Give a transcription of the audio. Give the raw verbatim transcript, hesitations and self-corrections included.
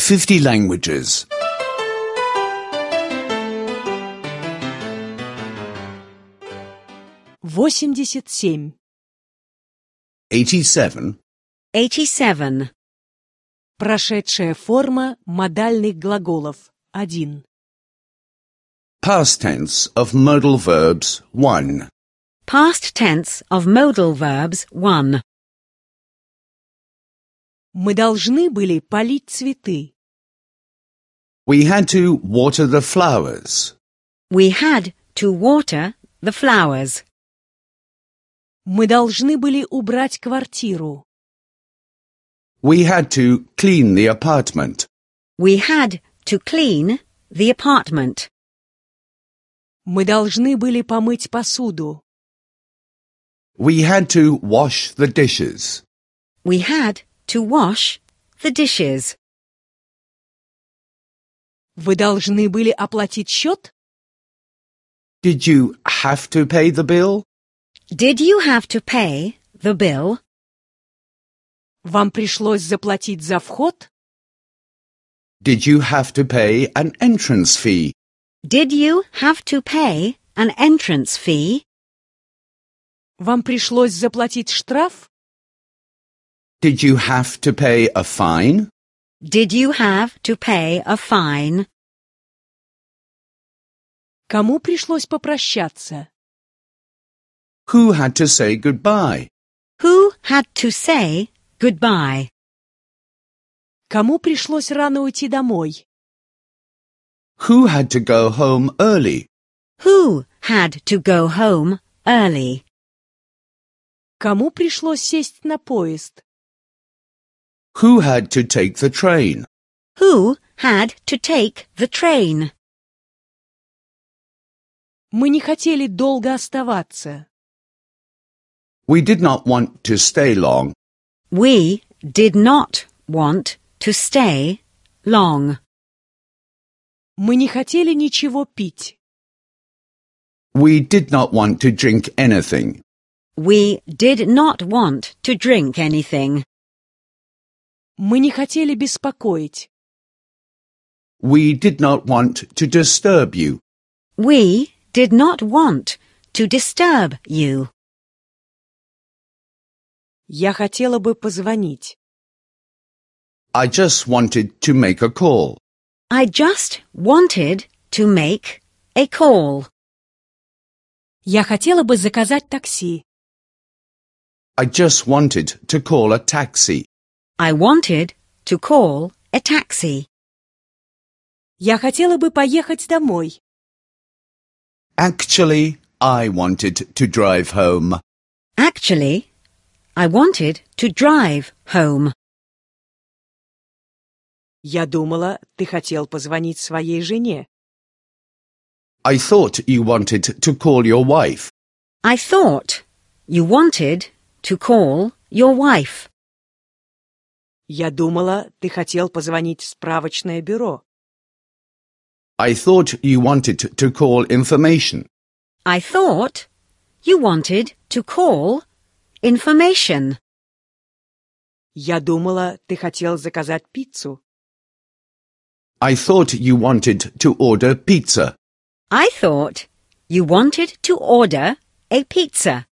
fifty languages. восемьдесят семь. eighty-seven. eighty-seven. Прошедшая форма модальных глаголов. один. Past tense of modal verbs. one. Past tense of modal verbs. one. Мы должны были полить цветы. We had to water the flowers. We had to water the flowers. Мы должны были убрать квартиру. We had to clean the apartment. We had to clean the apartment. Мы должны были помыть посуду. We had to wash the dishes. We had to wash the dishes. Вы должны были оплатить счет? Did you have to pay the bill? Did you have to pay the bill? Вам пришлось заплатить за вход? Did you have to pay an entrance fee? Did you have to pay an entrance fee? Вам пришлось заплатить штраф? Did you have to pay a fine? Did you have to pay a fine? Кому пришлось попрощаться? Who had to say goodbye? Who had to say goodbye? Кому пришлось рано уйти домой? Who had to go home early? Who had to go home early? Кому пришлось сесть на поезд? Who had to take the train? Who had to take the train? Мы не хотели долго оставаться. We did not want to stay long. We did not want to stay long. Мы не хотели ничего пить. We did not want to drink anything. We did not want to drink anything. Мы не хотели беспокоить. We did not want to disturb you. We did not want to disturb you. Я хотела бы позвонить. I just wanted to make a call. I just wanted to make a call. Я хотела бы заказать такси. I just wanted to call a taxi. I wanted to call a taxi. Я хотела бы поехать домой. Actually, I wanted to drive home. Actually, I wanted to drive home. Я думала, ты хотел позвонить своей жене. I thought you wanted to call your wife. I thought you wanted to call your wife. Я думала, ты хотел позвонить в справочное бюро. I thought you wanted to call information. I thought you wanted to call information. Я думала, ты хотел заказать пиццу. I thought you wanted to order pizza. I thought you wanted to order a pizza.